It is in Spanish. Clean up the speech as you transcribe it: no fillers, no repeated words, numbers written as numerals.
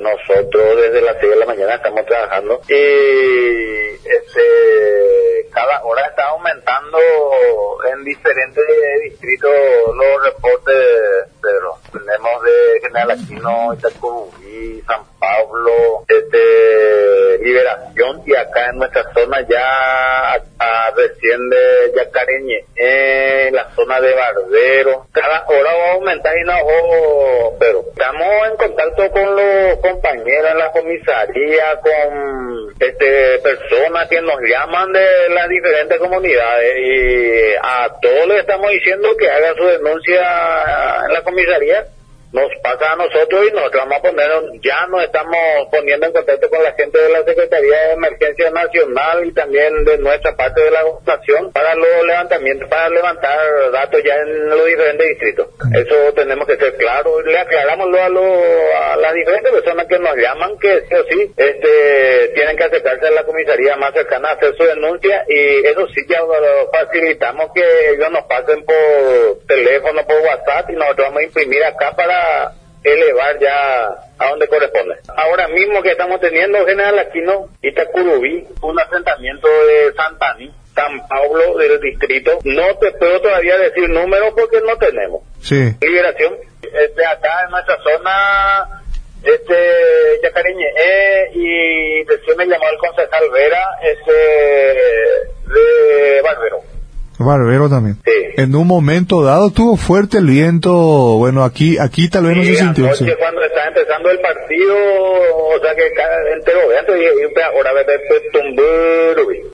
Nosotros desde las 6 de la mañana estamos trabajando y cada hora está aumentando en diferentes distritos los reportes, pero tenemos de General Aquino, Itacurubí, San Pablo, Liberación, y acá en nuestra zona ya recién de Yacareñe, en la zona de Barbero. Cada hora va a aumentar y pero estamos en contacto con los compañeros en la comisaría, con personas que nos llaman de las diferentes comunidades, y a todos les estamos diciendo que hagan su denuncia en la comisaría. Nos pasa a nosotros y nosotros vamos a ya nos estamos poniendo en contacto con la gente de la Secretaría de Emergencia Nacional y también de nuestra parte de la gobernación para los levantamientos, para levantar datos ya en los diferentes distritos. Eso tenemos que ser claros. Le aclaramos a las diferentes personas que nos llaman que sí o sí tienen que acercarse a la comisaría más cercana a hacer su denuncia, y eso sí ya facilitamos que ellos nos pasen por teléfono, por WhatsApp, y nosotros vamos a imprimir acá para elevar ya a donde corresponde. Ahora mismo que estamos teniendo General Aquino, Itacurubí, un asentamiento de Santaní, San Pablo del distrito. No te puedo todavía decir números porque no tenemos. Sí. Liberación. Acá en nuestra zona, Yacareñe, y recién me llamó el concejal Vera, de Barbero. Barbero también. Sí. En un momento dado tuvo fuerte el viento, bueno, aquí tal vez no se sintió. Anoche, sí, cuando estaba empezando el partido, o sea que entero, y ahora